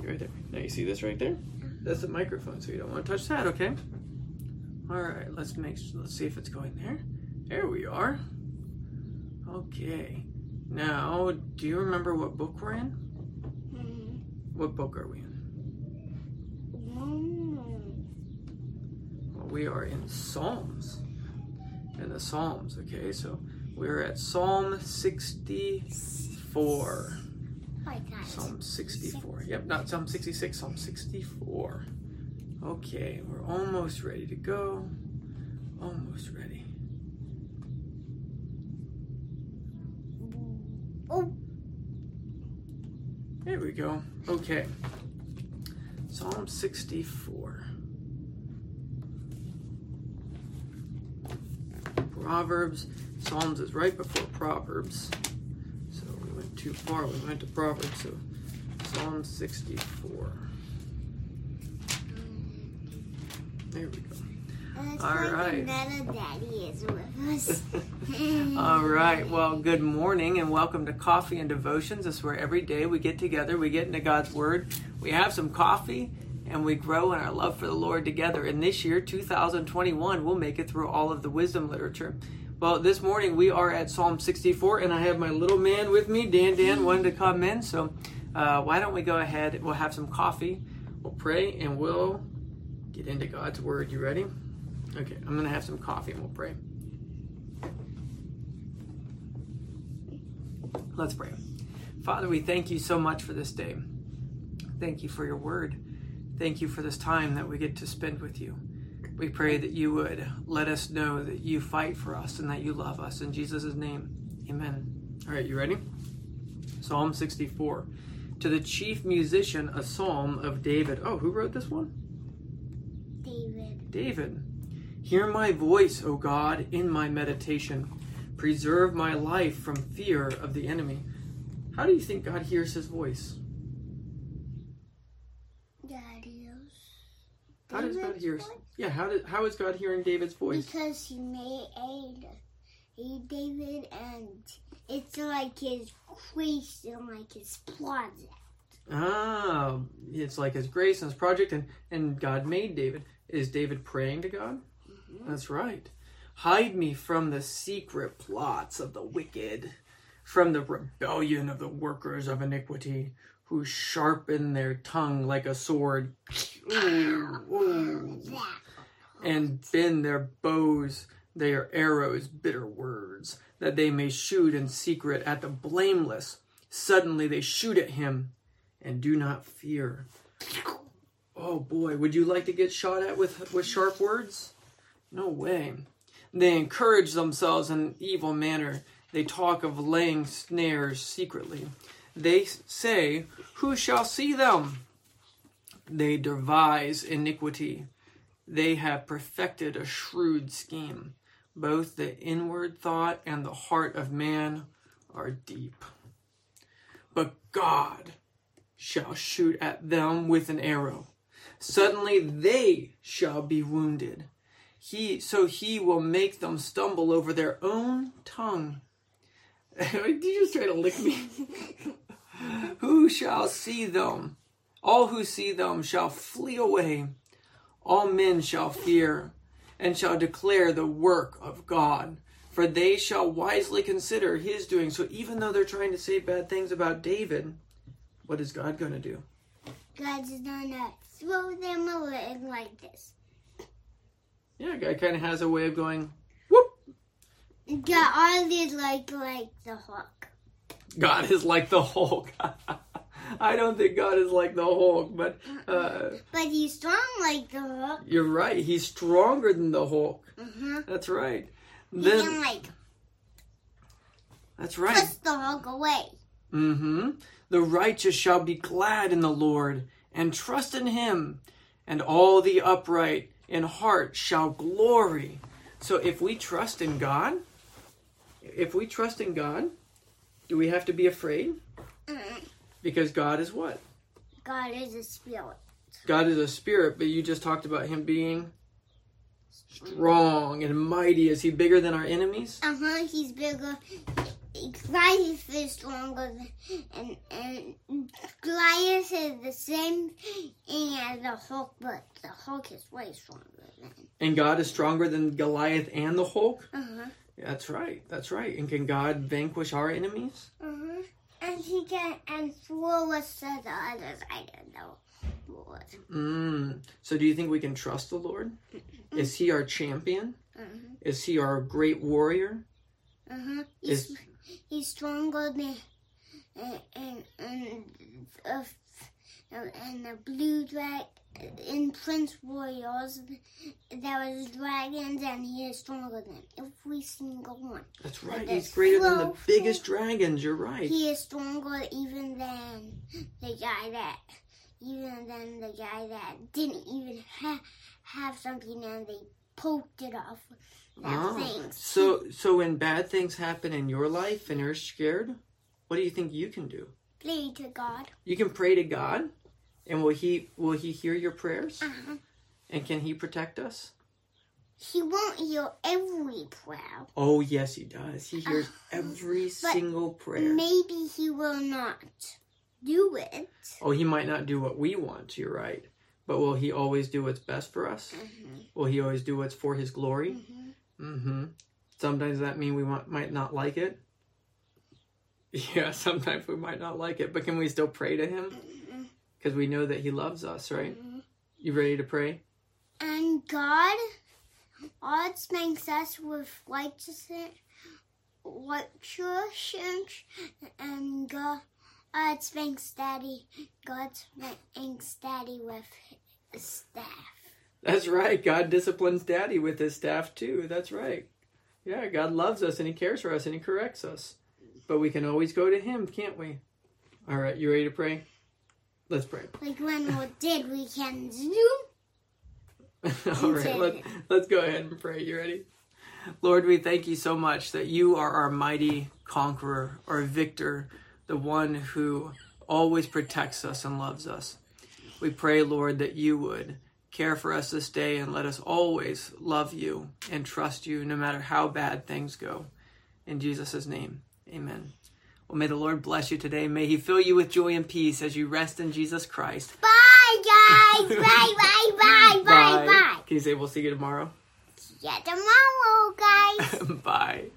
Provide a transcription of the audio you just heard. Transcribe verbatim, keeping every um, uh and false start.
right there. Now you see this right there? That's the microphone, so you don't want to touch that, okay? All right, let's make let's see if it's going there. There we are. Okay. Now, do you remember what book we're in? Mm-hmm. What book are we in? Mm-hmm. Well, we are in Psalms. In the Psalms, okay? So we're at Psalm sixty-four. Psalm sixty-four. Yep, not Psalm sixty-six, Psalm sixty-four. Okay, we're almost ready to go. Almost ready. Oh. There we go. Okay. Psalm sixty-four. Proverbs. Psalms is right before Proverbs. So we went too far. We went to Proverbs. So Psalm sixty-four. There we go. All right. Daddy is with us. All right. Well, good morning and welcome to Coffee and Devotions. This is where every day we get together, we get into God's Word, we have some coffee, and we grow in our love for the Lord together. And this year, two thousand twenty-one, we'll make it through all of the wisdom literature. Well, this morning we are at Psalm sixty-four, and I have my little man with me, Dan Dan, wanted to come in. So uh, why don't we go ahead, we'll have some coffee, we'll pray, and we'll get into God's Word. You ready? Okay, I'm going to have some coffee and we'll pray. Let's pray. Father, we thank you so much for this day. Thank you for your word. Thank you for this time that we get to spend with you. We pray that you would let us know that you fight for us and that you love us. In Jesus' name, amen. All right, you ready? Psalm sixty-four. To the chief musician, a psalm of David. Oh, who wrote this one? David. David. Hear my voice, O God, in my meditation. Preserve my life from fear of the enemy. How do you think God hears his voice? God hears. How does God hear? Yeah, how did how is God hearing David's voice? Because he made a, a David, and it's like his grace and like his project. Ah, it's like his grace and his project, and, and God made David. Is David praying to God? Mm-hmm. That's right. Hide me from the secret plots of the wicked, from the rebellion of the workers of iniquity, who sharpen their tongue like a sword, ooh, ooh, and bend their bows, their arrows, bitter words, that they may shoot in secret at the blameless. Suddenly they shoot at him and do not fear. Oh boy, would you like to get shot at with, with sharp words? No way. They encourage themselves in an evil manner. They talk of laying snares secretly. They say, who shall see them? They devise iniquity. They have perfected a shrewd scheme. Both the inward thought and the heart of man are deep. But God shall shoot at them with an arrow. Suddenly they shall be wounded. He, so he will make them stumble over their own tongue. Did you just try to lick me? Who shall see them? All who see them shall flee away. All men shall fear and shall declare the work of God. For they shall wisely consider his doing. So even though they're trying to say bad things about David, what is God going to do? God's going to throw them away like this. Yeah, God kind of has a way of going, whoop. God is like, like the Hulk. God is like the Hulk. I don't think God is like the Hulk, but... Uh, but he's strong like the Hulk. You're right. He's stronger than the Hulk. Mm-hmm. That's right. He then, can, like... That's right. Push the Hulk away. Mm-hmm. The righteous shall be glad in the Lord and trust in him, and all the upright in heart shall glory. So if we trust in God, if we trust in God, do we have to be afraid? Mm-mm. Because God is what? God is a spirit. God is a spirit, but you just talked about him being strong and mighty. Is he bigger than our enemies? Uh-huh, he's bigger. Goliath is stronger than, and, and Goliath is the same thing as the Hulk, but the Hulk is way stronger than. And God is stronger than Goliath and the Hulk? Uh-huh. That's right, that's right. And can God vanquish our enemies? Uh-huh. And he can, and throw us to the other side of the Lord. Mm. So do you think we can trust the Lord? Mm-hmm. Is he our champion? Mm-hmm. Is he our great warrior? Uh-huh. He's, Is... he's stronger than, and, and, and, uh, and the blue dragon. In Prince Warriors, there was dragons, and he is stronger than every single one. That's right. He's greater than the biggest dragons. You're right. He is stronger even than the guy that, even than the guy that didn't even ha- have something, and they poked it off. That oh. thing. So, so when bad things happen in your life and you're scared, what do you think you can do? Pray to God. You can pray to God. And will he will he hear your prayers? Uh-huh. And can he protect us? He won't hear every prayer. Oh, yes, he does. He hears uh, every single prayer. Maybe he will not do it. Oh, he might not do what we want, you're right. But will he always do what's best for us? Mm-hmm. Will he always do what's for his glory? Mm-hmm. Mm-hmm. Sometimes that means we might, might not like it. Yeah, sometimes we might not like it. But can we still pray to him? Because we know that he loves us, right? Mm-hmm. You ready to pray? And God, God spanks us with righteousness, righteousness, and God, God spanks Daddy. God spanks Daddy with his staff. That's right. God disciplines Daddy with his staff too. That's right. Yeah, God loves us and he cares for us and he corrects us. But we can always go to him, can't we? All right, you ready to pray? Let's pray. Like when we did, we can zoom. All right, let, let's go ahead and pray. You ready? Lord, we thank you so much that you are our mighty conqueror, our victor, the one who always protects us and loves us. We pray, Lord, that you would care for us this day and let us always love you and trust you no matter how bad things go. In Jesus' name, amen. Well, may the Lord bless you today. May he fill you with joy and peace as you rest in Jesus Christ. Bye, guys. bye, bye, bye, bye, bye. Can you say we'll see you tomorrow? See you tomorrow, guys. Bye.